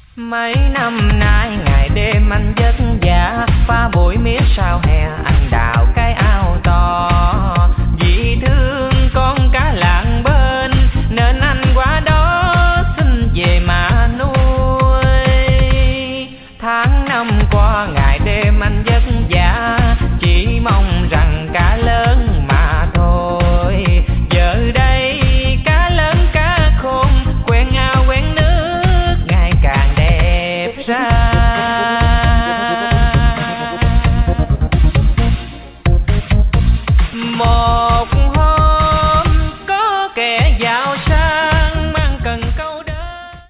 Mấy năm nay ngày đêm anh vất vả, phá bụi miết sao hè anh đào cái ao to.